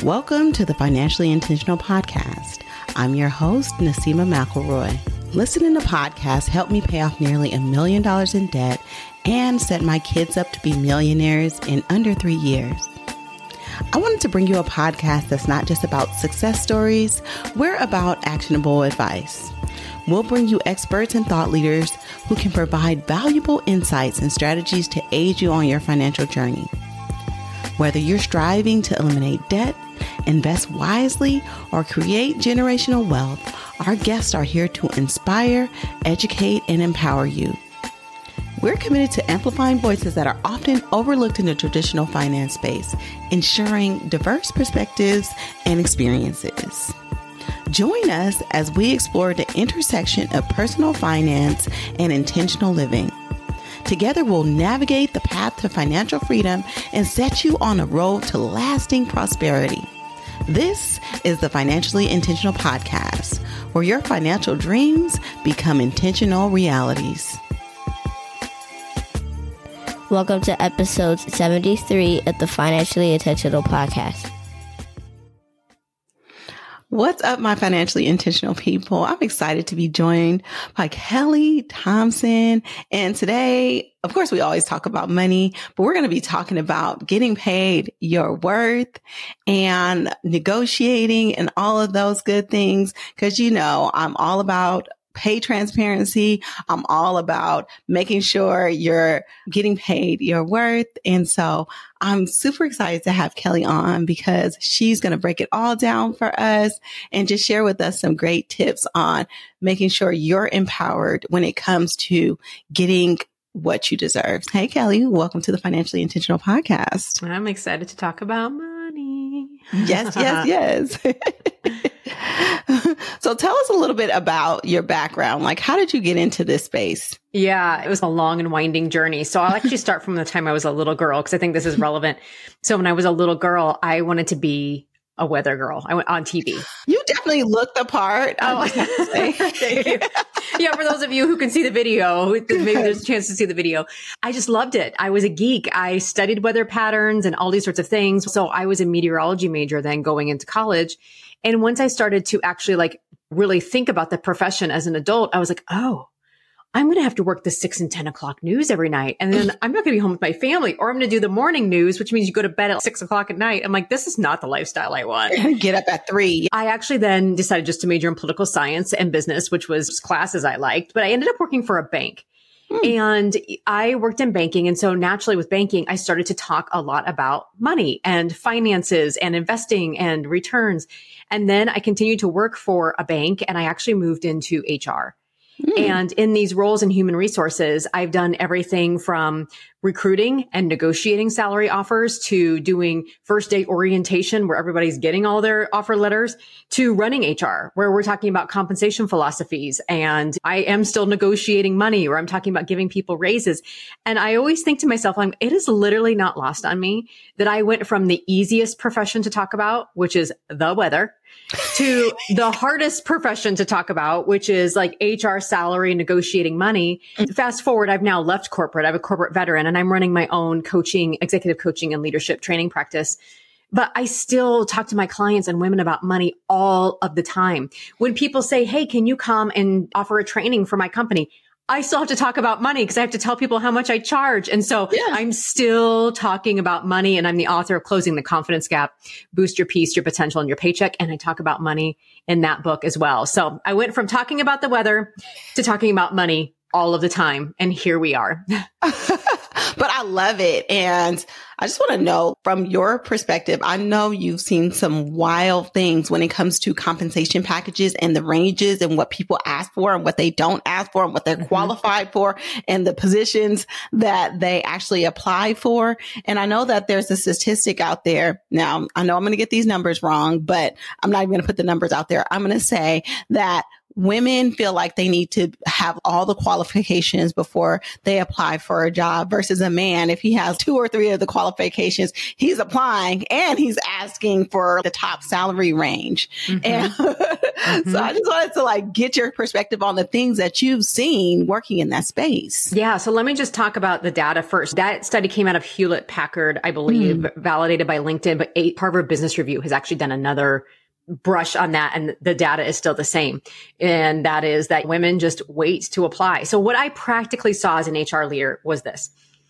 Welcome to the Financially Intentional Podcast. I'm your host, Nasima McElroy. Listening to podcasts helped me pay off nearly $1 million in debt and set my kids up to be millionaires in under 3 years. I wanted to bring you a podcast that's not just about success stories. We're about actionable advice. We'll bring you experts and thought leaders who can provide valuable insights and strategies to aid you on your financial journey. Whether you're striving to eliminate debt, invest wisely, or create generational wealth, our guests are here to inspire, educate, and empower you. We're committed to amplifying voices that are often overlooked in the traditional finance space, ensuring diverse perspectives and experiences. Join us as we explore the intersection of personal finance and intentional living. Together, we'll navigate the path to financial freedom and set you on a road to lasting prosperity. This is the Financially Intentional Podcast, where your financial dreams become intentional realities. Welcome to episode 73 of the Financially Intentional Podcast. What's up, my financially intentional people? I'm excited to be joined by Kelly Thompson. And today, of course, we always talk about money, but we're going to be talking about getting paid your worth and negotiating and all of those good things. Because, you know, I'm all about pay transparency. I'm all about making sure you're getting paid your worth. And so I'm super excited to have Kelly on because she's going to break it all down for us and just share with us some great tips on making sure you're empowered when it comes to getting what you deserve. Hey, Kelly, welcome to the Financially Intentional Podcast. I'm excited to talk about money. Yes, yes, yes. So tell us a little bit about your background. Like, how did you get into this space? Yeah, it was a long and winding journey. So I'll actually start from the time I was a little girl, because I think this is relevant. So when I was a little girl, I wanted to be a weather girl. I went on TV. You definitely looked the part. Oh, thank you. Yeah, for those of you who can see the video, maybe there's a chance to see the video. I just loved it. I was a geek. I studied weather patterns and all these sorts of things. So I was a meteorology major then going into college. And once I started to actually really think about the profession as an adult, I was like, oh, I'm going to have to work the 6 and 10 o'clock news every night. And then I'm not going to be home with my family, or I'm going to do the morning news, which means you go to bed at 6 o'clock at night. I'm like, this is not the lifestyle I want. Get up at 3. I actually then decided just to major in political science and business, which was classes I liked, but I ended up working for a bank. And I worked in banking. And so naturally with banking, I started to talk a lot about money and finances and investing and returns. And then I continued to work for a bank, and I actually moved into HR. And in these roles in human resources, I've done everything from recruiting and negotiating salary offers to doing first day orientation where everybody's getting all their offer letters, to running HR, where we're talking about compensation philosophies. And I am still negotiating money, or I'm talking about giving people raises. And I always think to myself, it is literally not lost on me that I went from the easiest profession to talk about, which is the weather, to the hardest profession to talk about, which is like HR, salary, negotiating money. Fast forward, I've now left corporate. I'm a corporate veteran, and I'm running my own coaching, executive coaching and leadership training practice. But I still talk to my clients and women about money all of the time. When people say, hey, can you come and offer a training for my company? I still have to talk about money because I have to tell people how much I charge. And so I'm still talking about money, and I'm the author of Closing the Confidence Gap, Boost Your Peace, Your Potential, and Your Paycheck. And I talk about money in that book as well. So I went from talking about the weather to talking about money all of the time. And here we are. But I love it. And I just want to know from your perspective, I know you've seen some wild things when it comes to compensation packages and the ranges and what people ask for and what they don't ask for and what they're qualified for and the positions that they actually apply for. And I know that there's a statistic out there. Now, I know I'm going to get these numbers wrong, but I'm not even going to put the numbers out there. I'm going to say that women feel like they need to have all the qualifications before they apply for a job versus a man. If he has 2 or 3 of the qualifications, he's applying and he's asking for the top salary range. And so I just wanted to like get your perspective on the things that you've seen working in that space. Yeah. So let me just talk about the data first. That study came out of Hewlett Packard, I believe, validated by LinkedIn, but Harvard Business Review has actually done another brush on that, and the data is still the same. And that is that women just wait to apply. So what I practically saw as an HR leader was this.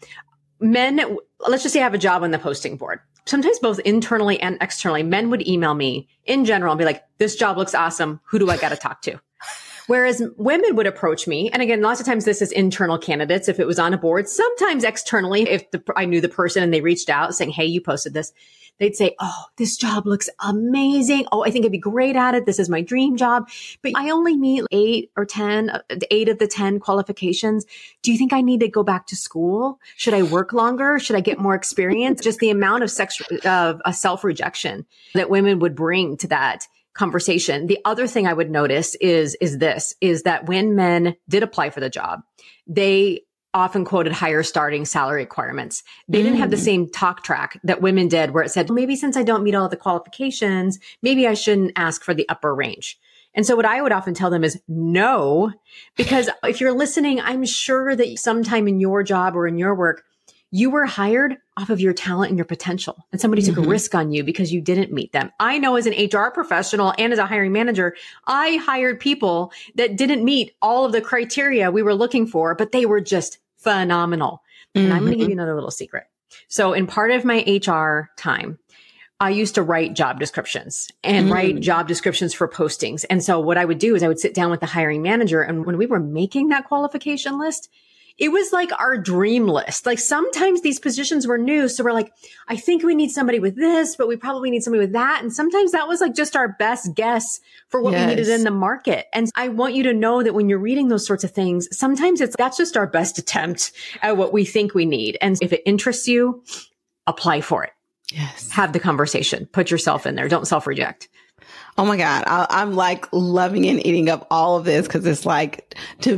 Men, let's just say I have a job on the posting board. Sometimes both internally and externally, men would email me in general and be like, this job looks awesome. Who do I got to talk to? Whereas women would approach me. And again, lots of times this is internal candidates. If it was on a board, sometimes externally, if I knew the person and they reached out saying, hey, you posted this, they'd say, oh, this job looks amazing. Oh, I think I'd be great at it. This is my dream job. But I only meet 8 of the 10 qualifications. Do you think I need to go back to school? Should I work longer? Should I get more experience? Just the amount of self-rejection that women would bring to that conversation. The other thing I would notice is that when men did apply for the job, they often quoted higher starting salary requirements. They didn't have the same talk track that women did where it said, maybe since I don't meet all the qualifications, maybe I shouldn't ask for the upper range. And so what I would often tell them is no, because if you're listening, I'm sure that sometime in your job or in your work, you were hired off of your talent and your potential, and somebody took a risk on you because you didn't meet them. I know as an HR professional and as a hiring manager, I hired people that didn't meet all of the criteria we were looking for, but they were just phenomenal. And I'm going to give you another little secret. So in part of my HR time, I used to write job descriptions and write job descriptions for postings. And so what I would do is I would sit down with the hiring manager. And when we were making that qualification list, it was like our dream list. Like sometimes these positions were new. So we're like, I think we need somebody with this, but we probably need somebody with that. And sometimes that was like just our best guess for what we needed in the market. And I want you to know that when you're reading those sorts of things, sometimes that's just our best attempt at what we think we need. And if it interests you, apply for it. Yes. Have the conversation. Put yourself in there. Don't self-reject. Oh my God. I'm like loving and eating up all of this because it's like to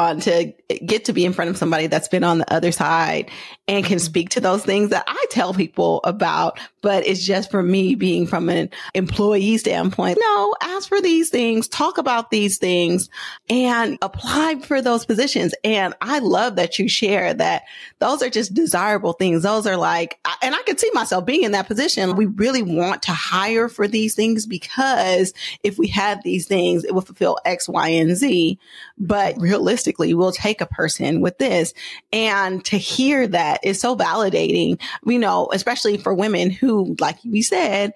get to be in front of somebody that's been on the other side and can speak to those things that I tell people about. But it's just for me being from an employee standpoint. No, ask for these things, talk about these things and apply for those positions. And I love that you share that those are just desirable things. Those are like, and I could see myself being in that position. We really want to hire for these things because if we had these things, it will fulfill X, Y, and Z. But realistically, we'll take a person with this. And to hear that is so validating, especially for women who, like we said,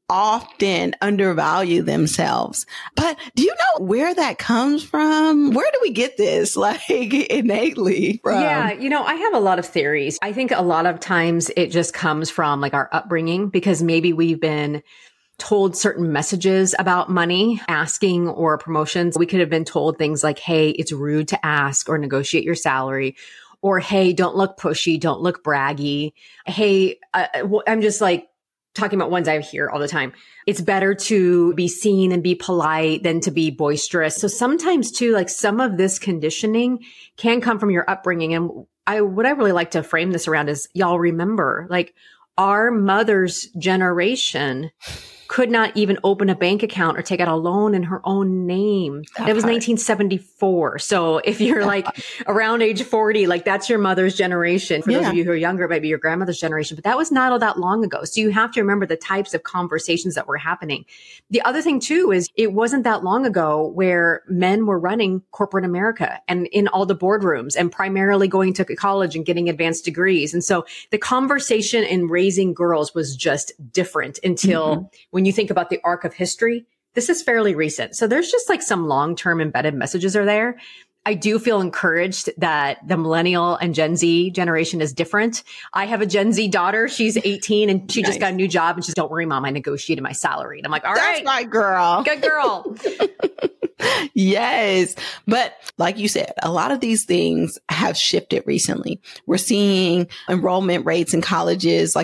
often undervalue themselves. But do you know where that comes from? Where do we get this like innately from? Yeah, I have a lot of theories. I think a lot of times it just comes from like our upbringing because maybe we've been told certain messages about money, asking or promotions. We could have been told things like, hey, it's rude to ask or negotiate your salary. Or, hey, don't look pushy, don't look braggy. Hey, I'm just like talking about ones I hear all the time. It's better to be seen and be polite than to be boisterous. So sometimes too, like some of this conditioning can come from your upbringing. And what I really like to frame this around is y'all remember, like our mother's generation could not even open a bank account or take out a loan in her own name. That was 1974. So if you're like around age 40, like that's your mother's generation. For those of you who are younger, it might be your grandmother's generation, but that was not all that long ago. So you have to remember the types of conversations that were happening. The other thing too is it wasn't that long ago where men were running corporate America and in all the boardrooms and primarily going to college and getting advanced degrees. And so the conversation in raising girls was just different until when you think about the arc of history, this is fairly recent. So there's just like some long-term embedded messages are there. I do feel encouraged that the millennial and Gen Z generation is different. I have a Gen Z daughter. She's 18 and she just got a new job and she's, don't worry, mom, I negotiated my salary. And I'm like, all right. That's my girl. Good girl. Yes. But like you said, a lot of these things have shifted recently. We're seeing enrollment rates in colleges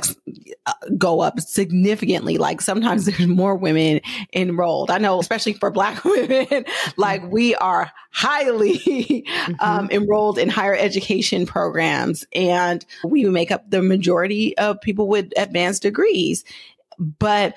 go up significantly. Like sometimes there's more women enrolled. I know, especially for Black women, like we are highly enrolled in higher education programs, and we make up the majority of people with advanced degrees. But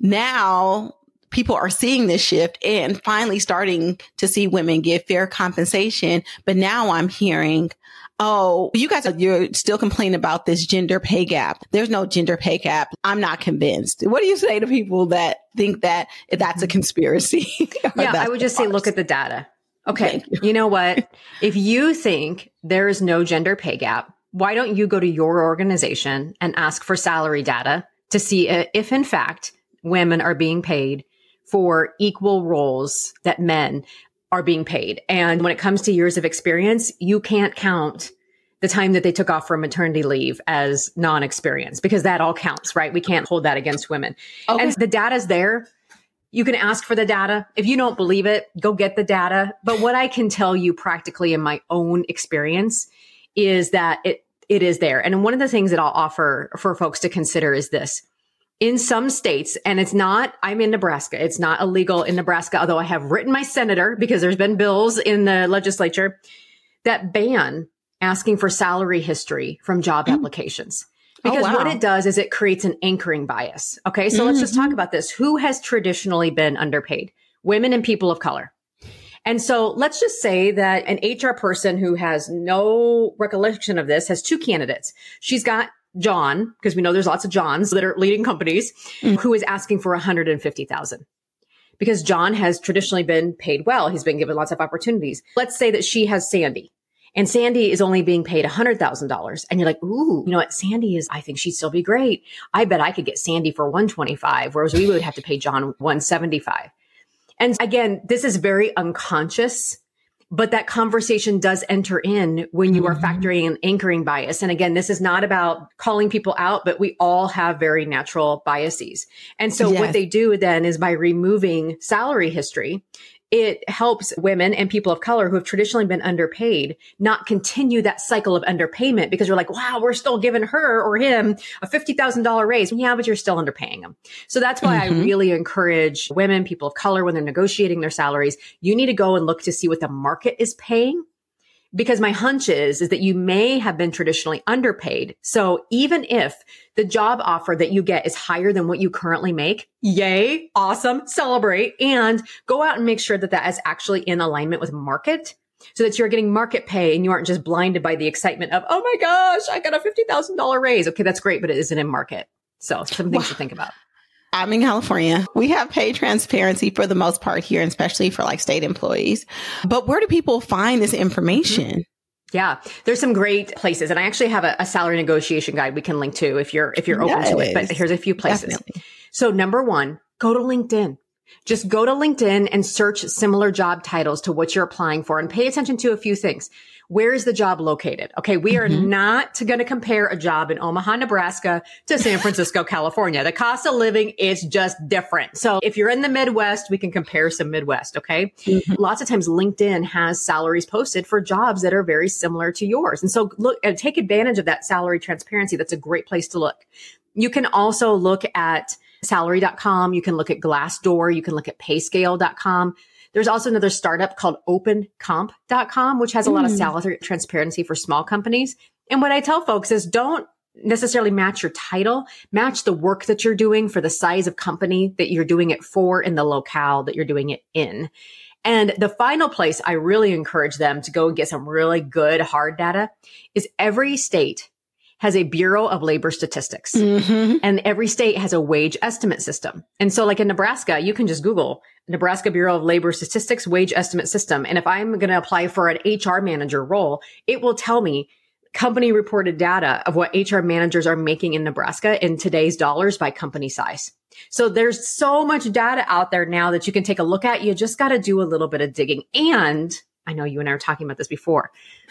now people are seeing this shift and finally starting to see women get fair compensation. But now I'm hearing, oh, you're still complaining about this gender pay gap. There's no gender pay gap. I'm not convinced. What do you say to people that think that that's a conspiracy? Yeah, I would just say, look at the data. Okay. You know what? If you think there is no gender pay gap, why don't you go to your organization and ask for salary data to see if in fact women are being paid for equal roles that men are being paid. And when it comes to years of experience, you can't count the time that they took off for maternity leave as non-experience, because that all counts, right? We can't hold that against women. Okay. And the data's there. You can ask for the data. If you don't believe it, go get the data. But what I can tell you practically in my own experience is that it is there. And one of the things that I'll offer for folks to consider is this. In some states, and I'm in Nebraska. It's not illegal in Nebraska, although I have written my senator, because there's been bills in the legislature that ban asking for salary history from job applications. Because what it does is it creates an anchoring bias. Okay. So let's just talk about this. Who has traditionally been underpaid? Women and people of color. And so let's just say that an HR person who has no recollection of this has two candidates. She's got John, because we know there's lots of Johns that are leading companies, who is asking for $150,000 because John has traditionally been paid well. He's been given lots of opportunities. Let's say that she has Sandy, and Sandy is only being paid $100,000. And you're like, ooh, you know what? I think she'd still be great. I bet I could get Sandy for $125, whereas we would have to pay John $175. And again, this is very unconscious, but that conversation does enter in when you are factoring an anchoring bias. And again, this is not about calling people out, but we all have very natural biases. And so what they do then is by removing salary history, it helps women and people of color who have traditionally been underpaid not continue that cycle of underpayment, because you're like, wow, we're still giving her or him a $50,000 raise. Yeah, but you're still underpaying them. So that's why I really encourage women, people of color, when they're negotiating their salaries, you need to go and look to see what the market is paying. Because my hunch is that you may have been traditionally underpaid. So even if the job offer that you get is higher than what you currently make, yay, awesome, celebrate, and go out and make sure that that is actually in alignment with market, so that you're getting market pay and you aren't just blinded by the excitement of, oh my gosh, I got a $50,000 raise. Okay, that's great, but it isn't in market. So some things to think about. I'm in California. We have pay transparency for the most part here, and especially for like state employees. But where do people find this information? Yeah, there's some great places. And I actually have a salary negotiation guide we can link to if you're open to it. But here's a few places. Definitely. So number one, go to LinkedIn. Just go to LinkedIn and search similar job titles to what you're applying for, and pay attention to a few things. Where is the job located? Okay, we are not going to compare a job in Omaha, Nebraska to San Francisco, California. The cost of living is just different. So if you're in the Midwest, we can compare some Midwest, okay? Lots of times LinkedIn has salaries posted for jobs that are very similar to yours. And so look and take advantage of that salary transparency. That's a great place to look. You can also look at salary.com. You can look at Glassdoor. You can look at payscale.com. There's also another startup called opencomp.com, which has a lot of salary transparency for small companies. And what I tell folks is don't necessarily match your title, match the work that you're doing for the size of company that you're doing it for in the locale that you're doing it in. And the final place I really encourage them to go and get some really good hard data is every state has a Bureau of Labor Statistics, and every state has a wage estimate system. And so like in Nebraska, you can just Google Nebraska Bureau of Labor Statistics wage estimate system. And if I'm going to apply for an HR manager role, it will tell me company reported data of what HR managers are making in Nebraska in today's dollars by company size. So there's so much data out there now that you can take a look at. You just got to do a little bit of digging. And I know you and I were talking about this before.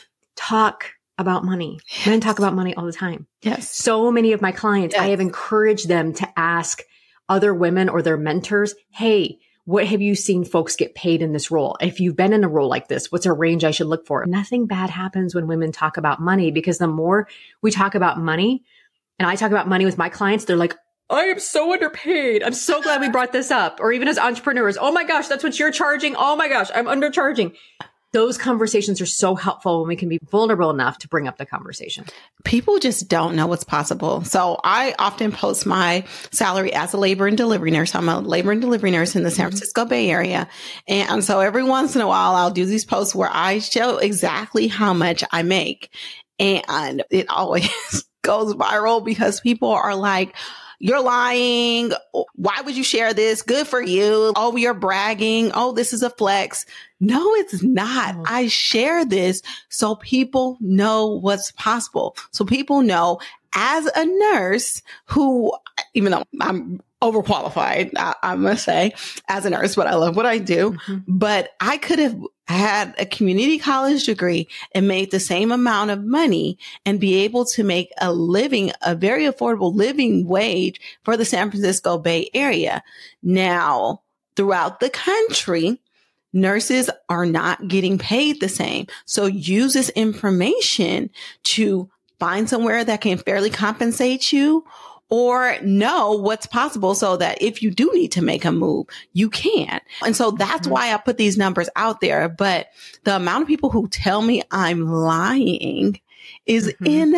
Talk about money. Men talk about money all the time. Yes. So many of my clients, I have encouraged them to ask other women or their mentors, hey, what have you seen folks get paid in this role? If you've been in a role like this, what's a range I should look for? Nothing bad happens when women talk about money, because the more we talk about money, and I talk about money with my clients, they're like, I am so underpaid. I'm so glad we brought this up. Or even as entrepreneurs, oh my gosh, that's what you're charging. Oh my gosh, I'm undercharging. Those conversations are so helpful when we can be vulnerable enough to bring up the conversation. People just don't know what's possible. So I often post my salary as a labor and delivery nurse. I'm a labor and delivery nurse in the San Francisco Bay Area. And so every once in a while, I'll do these posts where I show exactly how much I make. And it always goes viral because people are like, you're lying. Why would you share this? Good for you. Oh, you're bragging. Oh, this is a flex. No, it's not. I share this so people know what's possible. So people know, as a nurse who, even though I'm overqualified, I must say, as a nurse, but I love what I do. But I could have had a community college degree and made the same amount of money and be able to make a living, a very affordable living wage for the San Francisco Bay Area. Now, throughout the country, nurses are not getting paid the same. So use this information to find somewhere that can fairly compensate you, or know what's possible so that if you do need to make a move, you can. And so that's why I put these numbers out there. But the amount of people who tell me I'm lying is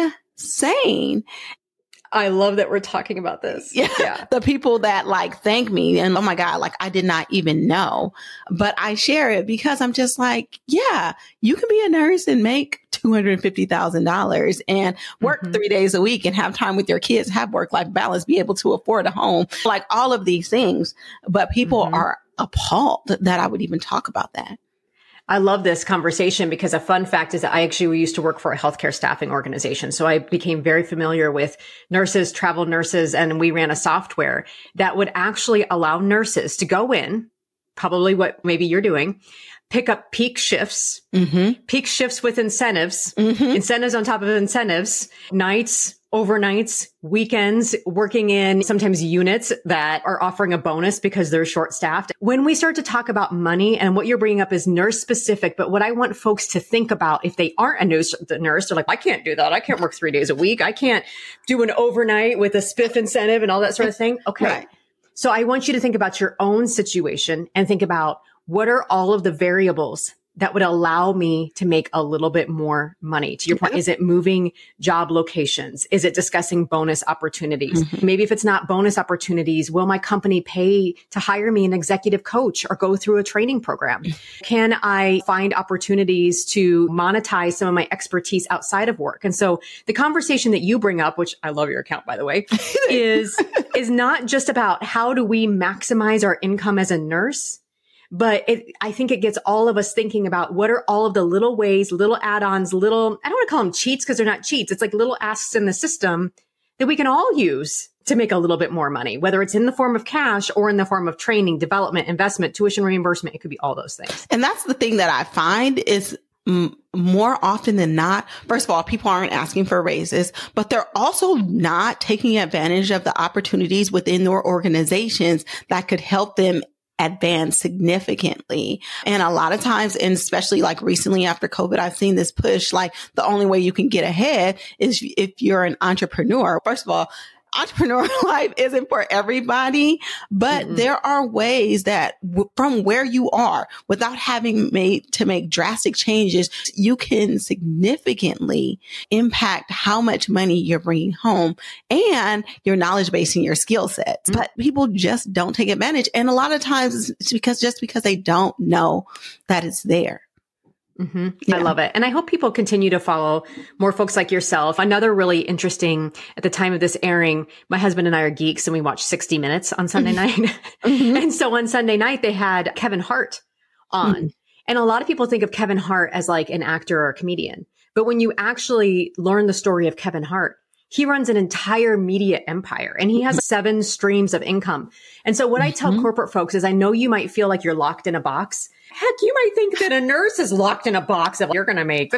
insane. I love that we're talking about this. Yeah. The people that like thank me and, oh my God, like I did not even know, but I share it because I'm just like, yeah, you can be a nurse and make $250,000 and work 3 days a week and have time with your kids, have work-life balance, be able to afford a home, like all of these things. But people are appalled that I would even talk about that. I love this conversation because a fun fact is that I actually used to work for a healthcare staffing organization. So I became very familiar with nurses, travel nurses, and we ran a software that would actually allow nurses to go in, probably what maybe you're doing, pick up peak shifts with incentives, incentives on top of incentives, nights, overnights, weekends, working in sometimes units that are offering a bonus because they're short staffed. When we start to talk about money, and what you're bringing up is nurse specific, but what I want folks to think about if they aren't a nurse, they're like, I can't do that. I can't work 3 days a week. I can't do an overnight with a spiff incentive and all that sort of thing. Okay. Right. So I want you to think about your own situation and think about, what are all of the variables that would allow me to make a little bit more money? To your point, is it moving job locations? Is it discussing bonus opportunities? Maybe if it's not bonus opportunities, will my company pay to hire me an executive coach or go through a training program? Can I find opportunities to monetize some of my expertise outside of work? And so the conversation that you bring up, which I love your account, by the way, is not just about how do we maximize our income as a nurse, but I think it gets all of us thinking about what are all of the little ways, little add-ons, I don't want to call them cheats because they're not cheats. It's like little asks in the system that we can all use to make a little bit more money, whether it's in the form of cash or in the form of training, development, investment, tuition reimbursement. It could be all those things. And that's the thing that I find is more often than not, first of all, people aren't asking for raises, but they're also not taking advantage of the opportunities within their organizations that could help them advance significantly. And a lot of times, and especially like recently after COVID, I've seen this push, like the only way you can get ahead is if you're an entrepreneur. First of all, entrepreneur life isn't for everybody, but there are ways that from where you are, without having to make drastic changes, you can significantly impact how much money you're bringing home and your knowledge base and your skill sets. But people just don't take advantage. And a lot of times it's because they don't know that it's there. Yeah. I love it. And I hope people continue to follow more folks like yourself. Another really interesting, at the time of this airing, my husband and I are geeks and we watch 60 Minutes on Sunday night. And so on Sunday night, they had Kevin Hart on. And a lot of people think of Kevin Hart as like an actor or a comedian. But when you actually learn the story of Kevin Hart, he runs an entire media empire and he has 7 streams of income. And so what I tell corporate folks is, I know you might feel like you're locked in a box, Heck, you might think that a nurse is locked in a box of you're going to make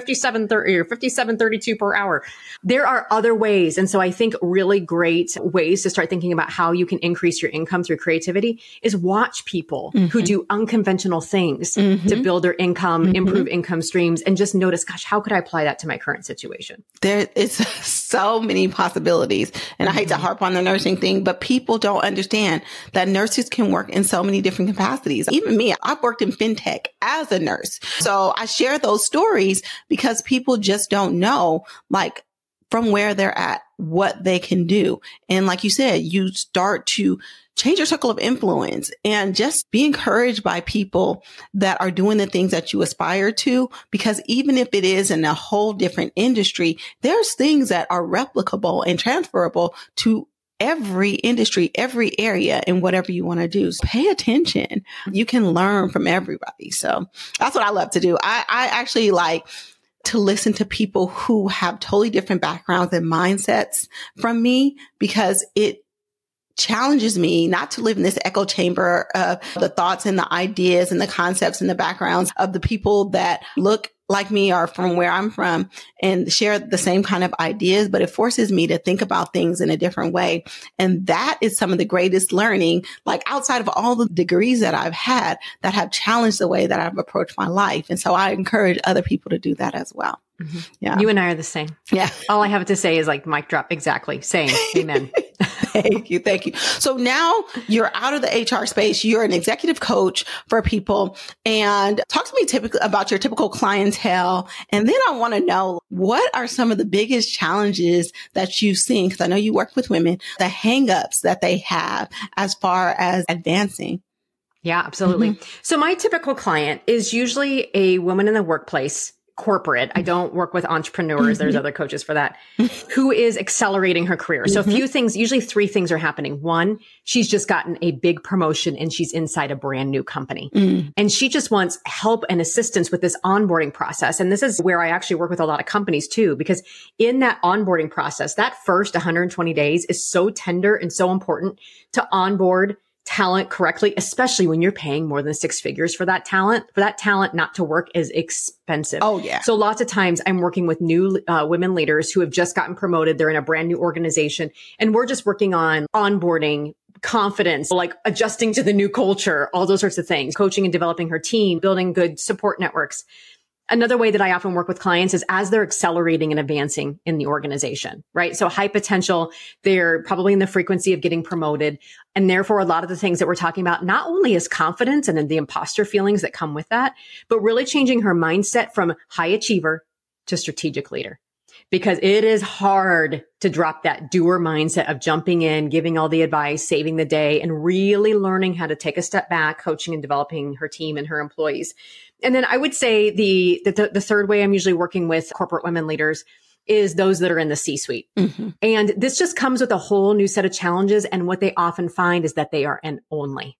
$57.32 per hour. There are other ways. And so I think really great ways to start thinking about how you can increase your income through creativity is watch people who do unconventional things to build their income, improve income streams, and just notice, gosh, how could I apply that to my current situation? There is so many possibilities. And I hate to harp on the nursing thing, but people don't understand that nurses can work in so many different capacities. Even me, I've worked in fintech as a nurse. So I share those stories because people just don't know, like, from where they're at, what they can do. And like you said, you start to change your circle of influence and just be encouraged by people that are doing the things that you aspire to. Because even if it is in a whole different industry, there's things that are replicable and transferable to every industry, every area, and whatever you want to do. So pay attention. You can learn from everybody. So that's what I love to do. I actually like to listen to people who have totally different backgrounds and mindsets from me, because it challenges me not to live in this echo chamber of the thoughts and the ideas and the concepts and the backgrounds of the people that look like me or from where I'm from and share the same kind of ideas, but it forces me to think about things in a different way. And that is some of the greatest learning, like outside of all the degrees that I've had that have challenged the way that I've approached my life. And so I encourage other people to do that as well. Yeah. You and I are the same. Yeah. All I have to say is like mic drop. Exactly. Same. Amen. Thank you. Thank you. So now you're out of the HR space. You're an executive coach for people, and talk to me typically about your typical clientele. And then I want to know, what are some of the biggest challenges that you've seen? Because I know you work with women, the hangups that they have as far as advancing. Yeah, absolutely. So my typical client is usually a woman in the workplace, corporate. I don't work with entrepreneurs. There's other coaches for that, who is accelerating her career. So a few things, usually three things are happening. One, she's just gotten a big promotion and she's inside a brand new company. And she just wants help and assistance with this onboarding process. And this is where I actually work with a lot of companies too, because in that onboarding process, that first 120 days is so tender and so important to onboard talent correctly, especially when you're paying more than 6 figures for that talent. For that talent not to work is expensive. Oh, yeah. So lots of times I'm working with new women leaders who have just gotten promoted. They're in a brand new organization, and we're just working on onboarding, confidence, like adjusting to the new culture, all those sorts of things, coaching and developing her team, building good support networks. Another way that I often work with clients is as they're accelerating and advancing in the organization, right? So high potential, they're probably in the frequency of getting promoted. And therefore, a lot of the things that we're talking about, not only is confidence and then the imposter feelings that come with that, but really changing her mindset from high achiever to strategic leader. Because it is hard to drop that doer mindset of jumping in, giving all the advice, saving the day, and really learning how to take a step back, coaching and developing her team and her employees. And then I would say the third way I'm usually working with corporate women leaders is those that are in the C-suite. And this just comes with a whole new set of challenges. And what they often find is that they are an only.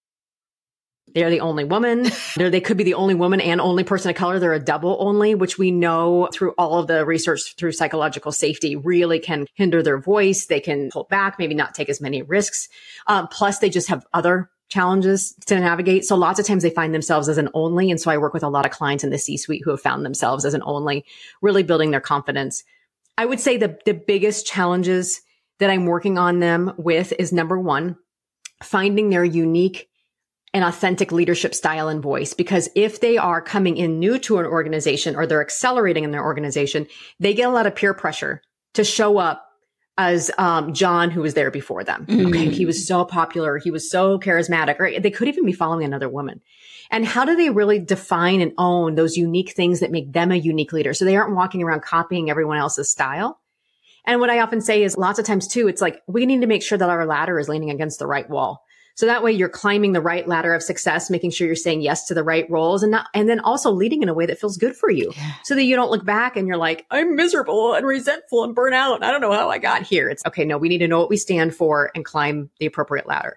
They're the only woman. They could be the only woman and only person of color. They're a double only, which we know through all of the research through psychological safety really can hinder their voice. They can pull back, maybe not take as many risks. Plus, they just have other challenges to navigate. So lots of times they find themselves as an only. And so I work with a lot of clients in the C-suite who have found themselves as an only, really building their confidence. I would say the biggest challenges that I'm working on them with is, number one, finding their unique and authentic leadership style and voice. Because if they are coming in new to an organization or they're accelerating in their organization, they get a lot of peer pressure to show up as John, who was there before them. Okay, he was so popular. He was so charismatic. Or they could even be following another woman. And how do they really define and own those unique things that make them a unique leader? So they aren't walking around copying everyone else's style. And what I often say is lots of times too, it's like, we need to make sure that our ladder is leaning against the right wall. So that way you're climbing the right ladder of success, making sure you're saying yes to the right roles, and then also leading in a way that feels good for you, so that you don't look back and you're like, I'm miserable and resentful and burnt out. I don't know how I got here. It's okay. No, we need to know what we stand for and climb the appropriate ladder.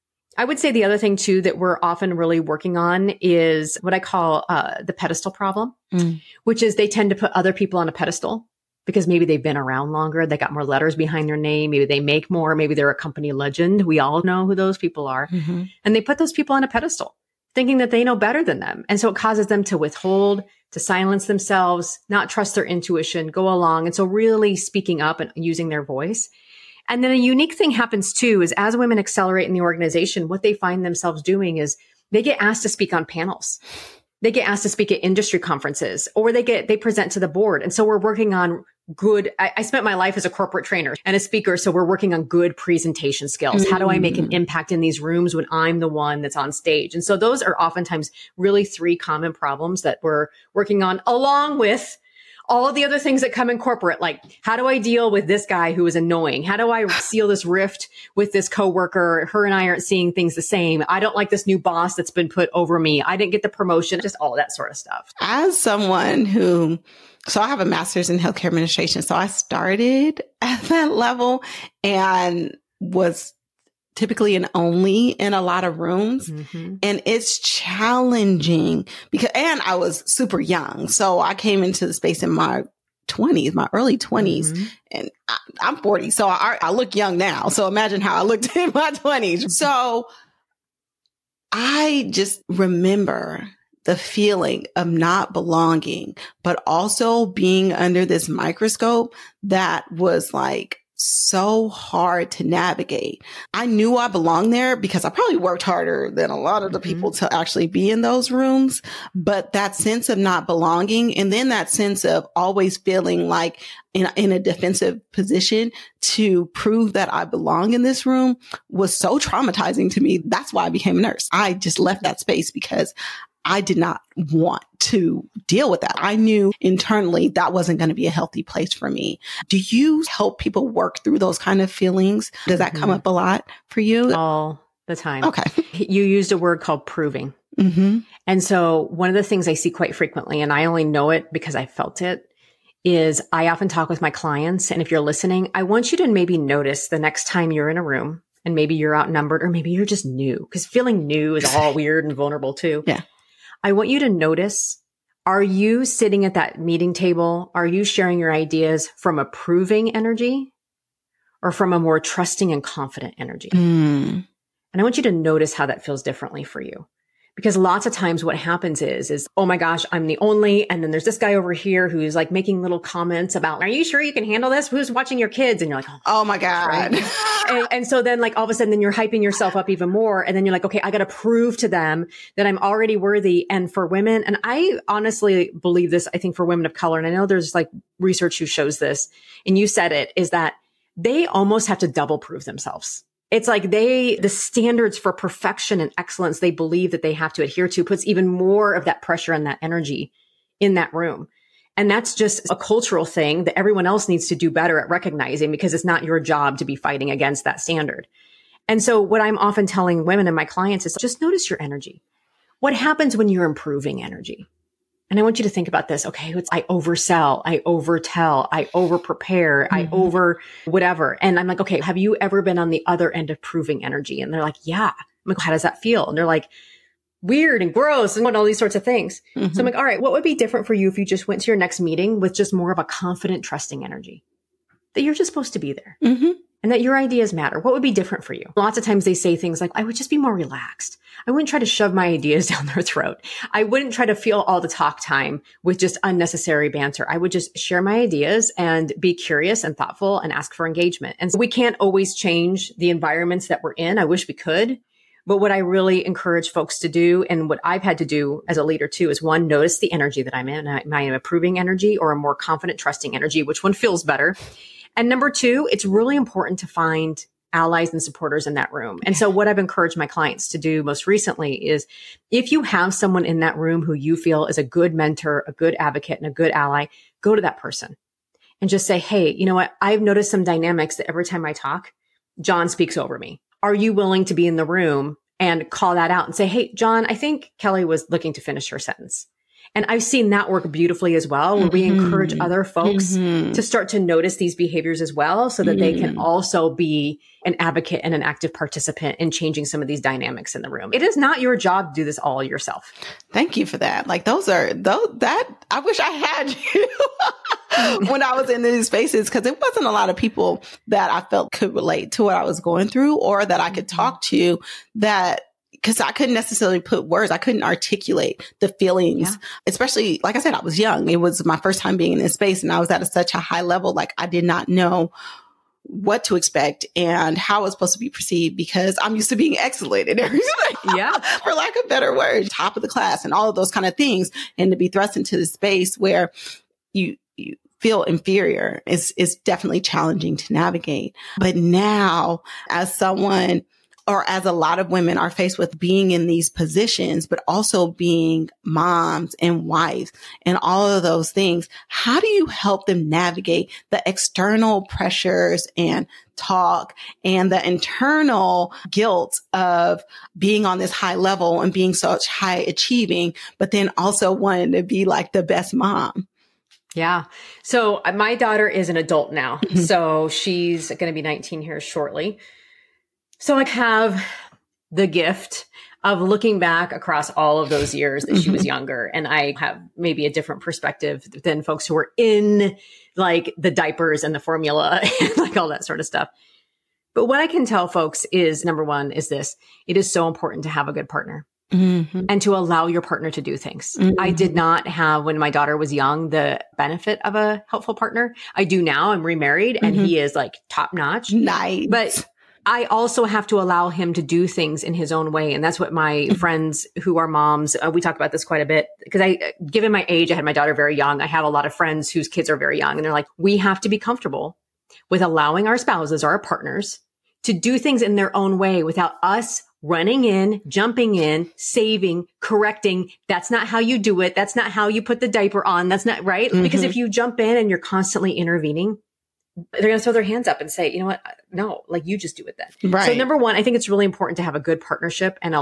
I would say the other thing too that we're often really working on is what I call the pedestal problem, which is they tend to put other people on a pedestal because maybe they've been around longer. They got more letters behind their name. Maybe they make more. Maybe they're a company legend. We all know who those people are. And they put those people on a pedestal. thinking that they know better than them. And so it causes them to withhold, to silence themselves, not trust their intuition, go along. And so really speaking up and using their voice. And then a unique thing happens too, is as women accelerate in the organization, what they find themselves doing is they get asked to speak on panels. They get asked to speak at industry conferences, or they present to the board. And so we're working on I spent my life as a corporate trainer and a speaker. So we're working on good presentation skills. How do I make an impact in these rooms when I'm the one that's on stage? And so those are oftentimes really 3 common problems that we're working on, along with all of the other things that come in corporate. Like, how do I deal with this guy who is annoying? How do I seal this rift with this coworker? Her and I aren't seeing things the same. I don't like this new boss that's been put over me. I didn't get the promotion, just all of that sort of stuff. As someone so I have a master's in healthcare administration. So I started at that level and was typically an only in a lot of rooms. Mm-hmm. And it's challenging and I was super young. So I came into the space in my 20s, my early 20s, mm-hmm. and I'm 40. So I look young now. So imagine how I looked in my 20s. So I just remember the feeling of not belonging, but also being under this microscope that was like so hard to navigate. I knew I belonged there because I probably worked harder than a lot of the people to actually be in those rooms. But that sense of not belonging, and then that sense of always feeling like in a defensive position to prove that I belong in this room, was so traumatizing to me. That's why I became a nurse. I just left that space because I did not want to deal with that. I knew internally that wasn't going to be a healthy place for me. Do you help people work through those kind of feelings? Does that come up a lot for you? All the time. Okay. You used a word called proving. Mm-hmm. And so one of the things I see quite frequently, and I only know it because I felt it, is I often talk with my clients. And if you're listening, I want you to maybe notice the next time you're in a room, and maybe you're outnumbered, or maybe you're just new, because feeling new is all weird and vulnerable too. Yeah. I want you to notice, are you sitting at that meeting table? Are you sharing your ideas from a proving energy or from a more trusting and confident energy? And I want you to notice how that feels differently for you. Because lots of times what happens is, oh my gosh, I'm the only, and then there's this guy over here who's like making little comments about, are you sure you can handle this? Who's watching your kids? And you're like, oh my God. Right? and so then like all of a sudden then you're hyping yourself up even more. And then you're like, okay, I got to prove to them that I'm already worthy. And for women, and I honestly believe this, I think for women of color, and I know there's like research who shows this, and you said it, is that they almost have to double prove themselves. It's like the standards for perfection and excellence they believe that they have to adhere to puts even more of that pressure and that energy in that room. And that's just a cultural thing that everyone else needs to do better at recognizing, because it's not your job to be fighting against that standard. And so what I'm often telling women and my clients is just notice your energy. What happens when you're improving energy? And I want you to think about this. Okay, I oversell, I overtell, I overprepare, I over whatever. And I'm like, okay, have you ever been on the other end of proving energy? And they're like, yeah. I'm like, how does that feel? And they're like, weird and gross and all these sorts of things. So I'm like, all right, what would be different for you if you just went to your next meeting with just more of a confident, trusting energy? That you're just supposed to be there. And that your ideas matter. What would be different for you? Lots of times they say things like, I would just be more relaxed. I wouldn't try to shove my ideas down their throat. I wouldn't try to fill all the talk time with just unnecessary banter. I would just share my ideas and be curious and thoughtful and ask for engagement. And so we can't always change the environments that we're in. I wish we could. But what I really encourage folks to do, and what I've had to do as a leader too, is one, notice the energy that I'm in. Am I an approving energy or a more confident, trusting energy? Which one feels better? And number two, it's really important to find allies and supporters in that room. And so what I've encouraged my clients to do most recently is, if you have someone in that room who you feel is a good mentor, a good advocate, and a good ally, go to that person and just say, hey, you know what? I've noticed some dynamics that every time I talk, John speaks over me. Are you willing to be in the room and call that out and say, hey, John, I think Kelly was looking to finish her sentence. And I've seen that work beautifully as well, where we encourage other folks to start to notice these behaviors as well, so that they can also be an advocate and an active participant in changing some of these dynamics in the room. It is not your job to do this all yourself. Thank you for that. Like I wish I had you when I was in these spaces, because it wasn't a lot of people that I felt could relate to what I was going through, or that I could talk to, that because I couldn't necessarily put words. I couldn't articulate the feelings, especially, like I said, I was young. It was my first time being in this space and I was at such a high level. Like I did not know what to expect and how it was supposed to be perceived because I'm used to being excellent in everything. For lack of better word, top of the class and all of those kind of things. And to be thrust into the space where you feel inferior is definitely challenging to navigate. But now as someone or as a lot of women are faced with being in these positions, but also being moms and wives and all of those things, how do you help them navigate the external pressures and talk and the internal guilt of being on this high level and being such high achieving, but then also wanting to be like the best mom? Yeah. So my daughter is an adult now. So she's going to be 19 here shortly. So I have the gift of looking back across all of those years that she was younger. And I have maybe a different perspective than folks who were in like the diapers and the formula and like all that sort of stuff. But what I can tell folks is, number one, is this: it is so important to have a good partner. And to allow your partner to do things. I did not have, when my daughter was young, the benefit of a helpful partner. I do now. I'm remarried and he is like top notch. Nice. But I also have to allow him to do things in his own way. And that's what my friends who are moms, we talk about this quite a bit because given my age, I had my daughter very young. I have a lot of friends whose kids are very young and they're like, we have to be comfortable with allowing our spouses or our partners to do things in their own way without us running in, jumping in, saving, correcting. That's not how you do it. That's not how you put the diaper on. That's not right. Because if you jump in and you're constantly intervening, they're going to throw their hands up and say, you know what? No, like you just do it then. Right. So number one, I think it's really important to have a good partnership and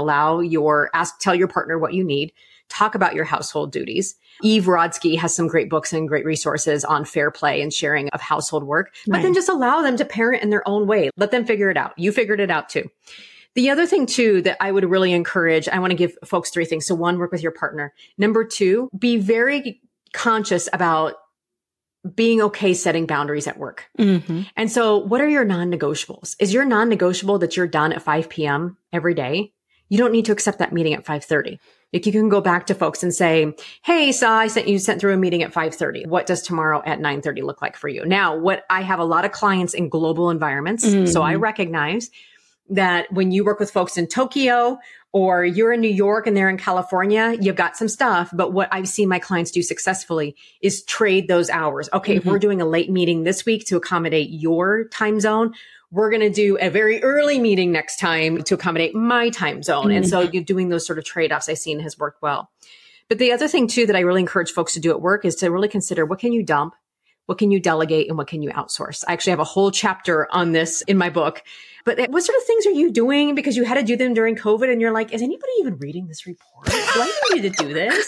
tell your partner what you need. Talk about your household duties. Eve Rodsky has some great books and great resources on fair play and sharing of household work, but then just allow them to parent in their own way. Let them figure it out. You figured it out too. The other thing too, that I would really encourage, I want to give folks 3 things. So 1, work with your partner. Number 2, be very conscious about being okay setting boundaries at work. And so what are your non-negotiables? Is your non-negotiable that you're done at 5 p.m. every day? You don't need to accept that meeting at 5:30. Like you can go back to folks and say, hey, Sa, I sent through a meeting at 5:30. What does tomorrow at 9:30 look like for you? Now, I have a lot of clients in global environments. So I recognize that when you work with folks in Tokyo or you're in New York and they're in California, you've got some stuff. But what I've seen my clients do successfully is trade those hours. Okay, if we're doing a late meeting this week to accommodate your time zone, we're going to do a very early meeting next time to accommodate my time zone. And so you're doing those sort of trade-offs I've seen has worked well. But the other thing too that I really encourage folks to do at work is to really consider, what can you dump? What can you delegate and what can you outsource? I actually have a whole chapter on this in my book. But what sort of things are you doing because you had to do them during COVID and you're like, is anybody even reading this report? Do I need to do this?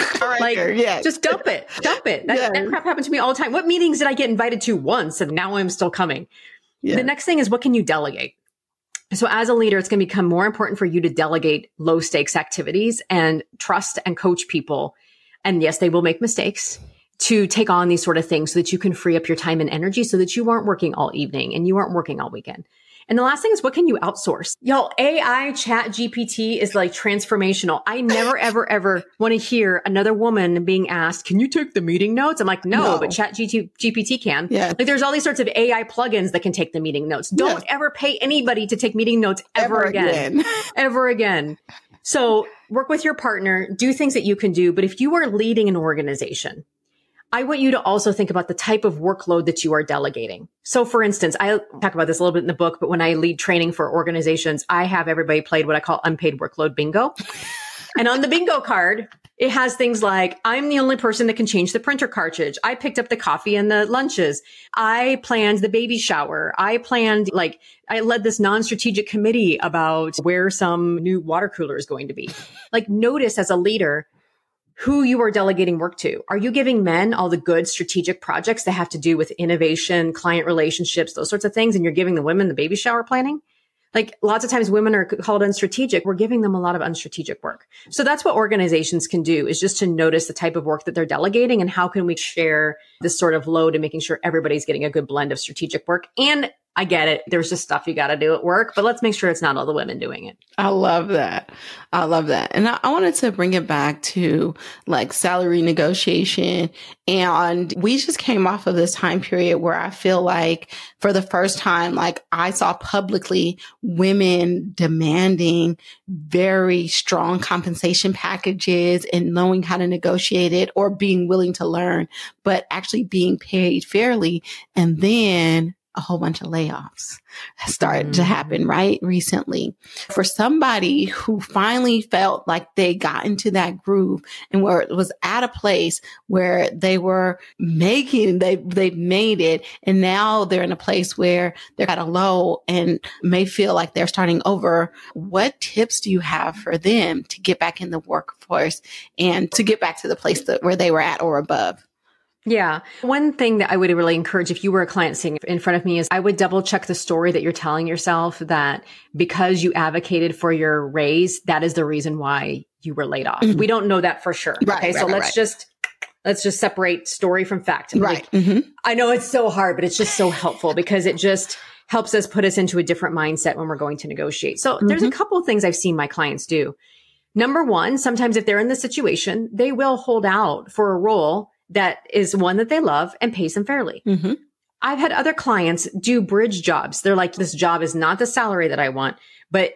Just dump it. That crap happened to me all the time. What meetings did I get invited to once and now I'm still coming? The next thing is, what can you delegate? So as a leader, it's going to become more important for you to delegate low stakes activities and trust and coach people. And yes, they will make mistakes, to take on these sort of things so that you can free up your time and energy so that you aren't working all evening and you aren't working all weekend. And the last thing is, what can you outsource? Y'all, AI chat GPT is like transformational. I never, ever want to hear another woman being asked, can you take the meeting notes? I'm like, no. But chat GPT can. Like there's all these sorts of AI plugins that can take the meeting notes. Don't ever pay anybody to take meeting notes ever again. Ever again. So work with your partner, do things that you can do. But if you are leading an organization, I want you to also think about the type of workload that you are delegating. So for instance, I talk about this a little bit in the book, but when I lead training for organizations, I have everybody played what I call unpaid workload bingo. And on the bingo card, it has things like, I'm the only person that can change the printer cartridge. I picked up the coffee and the lunches. I planned the baby shower. I led this non-strategic committee about where some new water cooler is going to be. Like, notice as a leader who you are delegating work to. Are you giving men all the good strategic projects that have to do with innovation, client relationships, those sorts of things, and you're giving the women the baby shower planning? Like, lots of times women are called unstrategic. We're giving them a lot of unstrategic work. So that's what organizations can do, is just to notice the type of work that they're delegating and how can we share this sort of load and making sure everybody's getting a good blend of strategic work and I get it. There's just stuff you got to do at work, but let's make sure it's not all the women doing it. I love that. I love that. And I wanted to bring it back to like salary negotiation. And we just came off of this time period where I feel like for the first time, like I saw publicly women demanding very strong compensation packages and knowing how to negotiate it or being willing to learn, but actually being paid fairly. And then a whole bunch of layoffs started to happen right recently. For somebody who finally felt like they got into that groove and where it was at a place where they were they've made it, and now they're in a place where they're at a low and may feel like they're starting over. What tips do you have for them to get back in the workforce and to get back to the place where they were at or above? Yeah. One thing that I would really encourage if you were a client sitting in front of me is I would double check the story that you're telling yourself that because you advocated for your raise, that is the reason why you were laid off. We don't know that for sure. Okay. So let's just separate story from fact. Right. I know it's so hard, but it's just so helpful because it just helps us put us into a different mindset when we're going to negotiate. So there's a couple of things I've seen my clients do. Number one, sometimes if they're in this situation, they will hold out for a role that is one that they love and pays them fairly. I've had other clients do bridge jobs. They're like, this job is not the salary that I want, but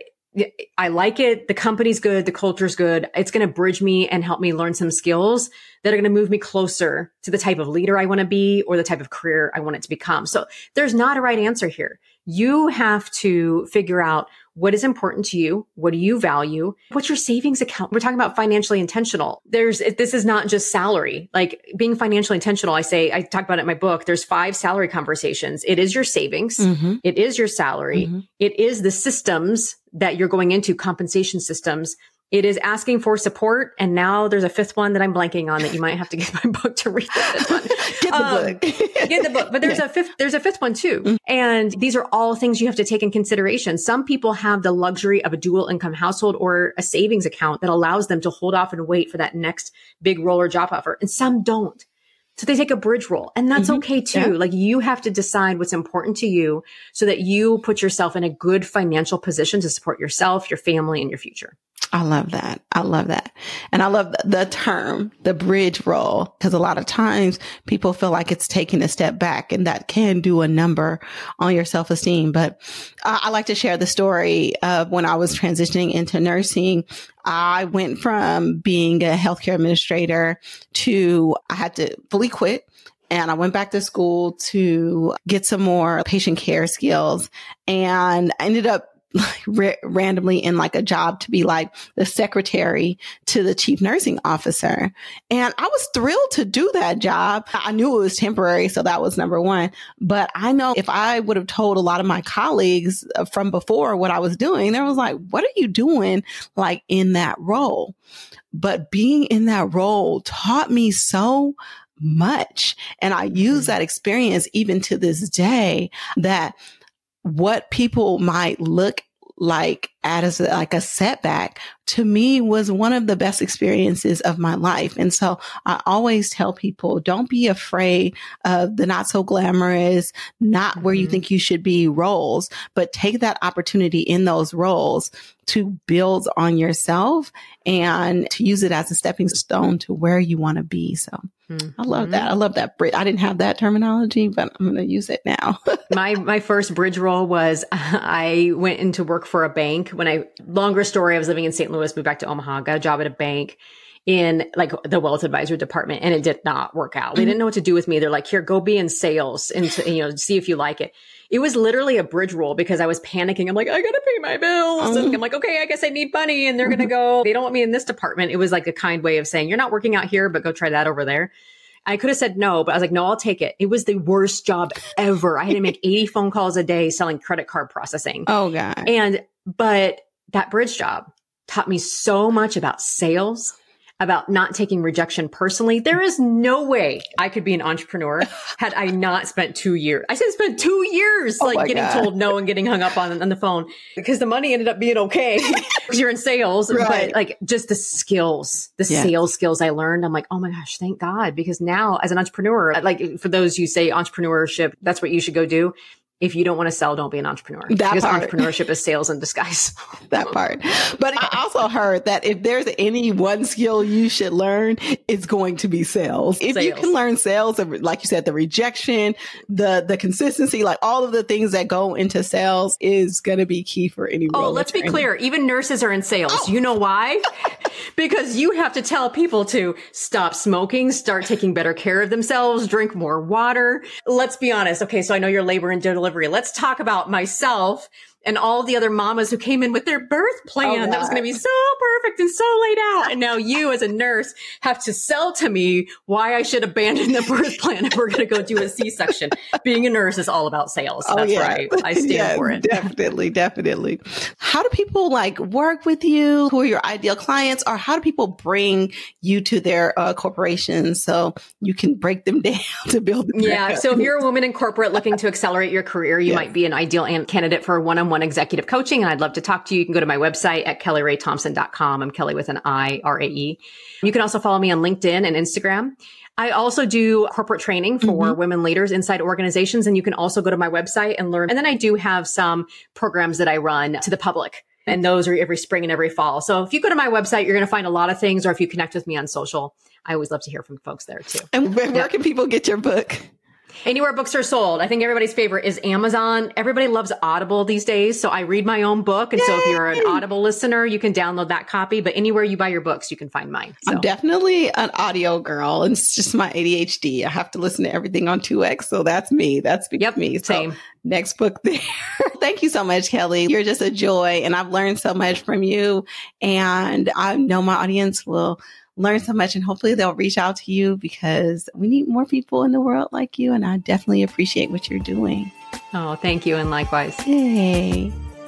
I like it. The company's good. The culture's good. It's going to bridge me and help me learn some skills that are going to move me closer to the type of leader I want to be or the type of career I want it to become. So there's not a right answer here. You have to figure out what is important to you. What do you value? What's your savings account? We're talking about financially intentional. This is not just salary. Like being financially intentional, I talk about it in my book. There's 5 salary conversations. It is your savings. It is your salary. It is the systems that you're going into, compensation systems. It is asking for support. And now there's a 5th one that I'm blanking on that you might have to get my book to read the 5th one. Get the book. Get the book. But there's a fifth one too. And these are all things you have to take in consideration. Some people have the luxury of a dual income household or a savings account that allows them to hold off and wait for that next big role or job offer. And some don't. So they take a bridge role, and that's okay too. Yeah. Like you have to decide what's important to you so that you put yourself in a good financial position to support yourself, your family, and your future. I love that. I love that. And I love the term, the bridge role, because a lot of times people feel like it's taking a step back, and that can do a number on your self-esteem. But I like to share the story of when I was transitioning into nursing. I went from being a healthcare administrator to I had to fully quit. And I went back to school to get some more patient care skills. And I ended up randomly in like a job to be like the secretary to the chief nursing officer. And I was thrilled to do that job. I knew it was temporary. So that was number one. But I know if I would have told a lot of my colleagues from before what I was doing, they was like, what are you doing like in that role? But being in that role taught me so much. And I use that experience even to this day, that what people might look like as like a setback to me was one of the best experiences of my life. And so I always tell people, don't be afraid of the not so glamorous, not where you think you should be roles, but take that opportunity in those roles to build on yourself and to use it as a stepping stone to where you want to be. So I love that. I love that. I didn't have that terminology, but I'm going to use it now. My first bridge role was I went into work for a bank longer story, I was living in St. Louis, moved back to Omaha, got a job at a bank in like the wealth advisor department, and it did not work out. They didn't know what to do with me. They're like, here, go be in sales and see if you like it. It was literally a bridge role because I was panicking. I'm like, I got to pay my bills. And I'm like, okay, I guess I need money. And they're going to go, they don't want me in this department. It was like a kind way of saying, you're not working out here, but go try that over there. I could have said no, but I was like, no, I'll take it. It was the worst job ever. I had to make 80 phone calls a day selling credit card processing. Oh, God. But that bridge job taught me so much about sales, about not taking rejection personally. There is no way I could be an entrepreneur had I not spent 2 years. I spent 2 years getting told no and getting hung up on the phone, because the money ended up being okay because you're in sales. Right. But like just the skills, sales skills I learned, I'm like, oh my gosh, thank God. Because now as an entrepreneur, like for those who say entrepreneurship, that's what you should go do. if you don't want to sell, don't be an entrepreneur. That because part. Entrepreneurship is sales in disguise. That part. But I also heard that if there's any one skill you should learn, it's going to be sales. If you can learn sales, like you said, the rejection, the consistency, like all of the things that go into sales is going to be key for any role. Oh, let's be clear. Even nurses are in sales. Oh. You know why? Because you have to tell people to stop smoking, start taking better care of themselves, drink more water. Let's be honest. Okay, so I know you're labor and delivery. Let's talk about myself and all the other mamas who came in with their birth plan that was going to be so perfect and so laid out. And now you as a nurse have to sell to me why I should abandon the birth plan if we're going to go do a C-section. Being a nurse is all about sales. That's right. I stand for it. Definitely. How do people like work with you? Who are your ideal clients? Or how do people bring you to their corporations so you can break them down to build them? Yeah. So if you're a woman in corporate looking to accelerate your career, you might be an ideal candidate for one-on-one executive coaching. And I'd love to talk to you. You can go to my website at kellyraythompson.com. I'm Kelly with an I-R-A-E. You can also follow me on LinkedIn and Instagram. I also do corporate training for women leaders inside organizations. And you can also go to my website and learn. And then I do have some programs that I run to the public. And those are every spring and every fall. So if you go to my website, you're going to find a lot of things. Or if you connect with me on social, I always love to hear from folks there too. And where can people get your book? Anywhere books are sold. I think everybody's favorite is Amazon. Everybody loves Audible these days. So I read my own book. And so if you're an Audible listener, you can download that copy. But anywhere you buy your books, you can find mine. So. I'm definitely an audio girl. And it's just my ADHD. I have to listen to everything on 2X. So that's me. That's me. So same. Next book there. Thank you so much, Kelly. You're just a joy. And I've learned so much from you. And I know my audience will learn so much, and hopefully they'll reach out to you because we need more people in the world like you. And I definitely appreciate what you're doing. Oh, thank you. And likewise. Yay.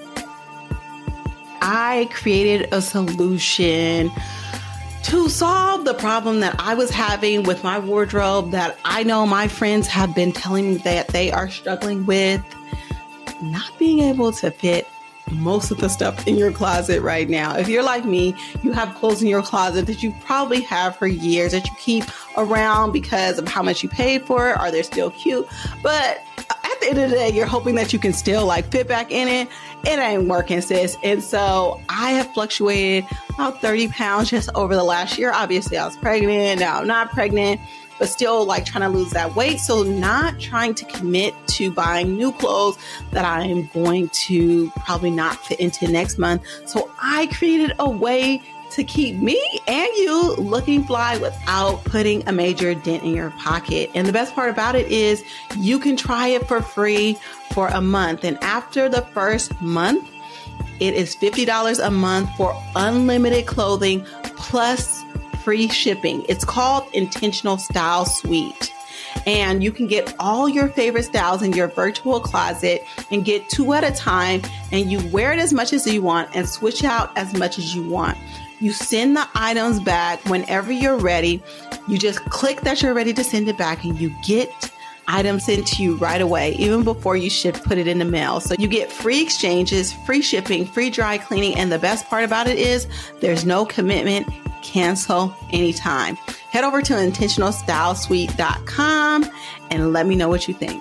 I created a solution to solve the problem that I was having with my wardrobe that I know my friends have been telling me that they are struggling with, not being able to fit most of the stuff in your closet right now. If you're like me, you have clothes in your closet that you probably have for years that you keep around because of how much you paid for it, or they're still cute. But at the end of the day, you're hoping that you can still like fit back in it. It ain't working, sis. And so I have fluctuated about 30 pounds just over the last year. Obviously, I was pregnant. Now I'm not pregnant, but still like trying to lose that weight. So not trying to commit to buying new clothes that I am going to probably not fit into next month. So I created a way to keep me and you looking fly without putting a major dent in your pocket. And the best part about it is you can try it for free for a month. And after the first month, it is $50 a month for unlimited clothing plus free shipping. It's called Intentional Style Suite. And you can get all your favorite styles in your virtual closet and get 2 at a time. And you wear it as much as you want and switch out as much as you want. You send the items back whenever you're ready. You just click that you're ready to send it back and you get items sent to you right away, even before you should put it in the mail. So you get free exchanges, free shipping, free dry cleaning. And the best part about it is there's no commitment. Cancel anytime. Head over to intentionalstylesuite.com and let me know what you think.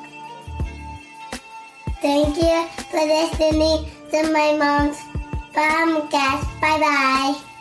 Thank you for listening to my mom's podcast. Bye-bye.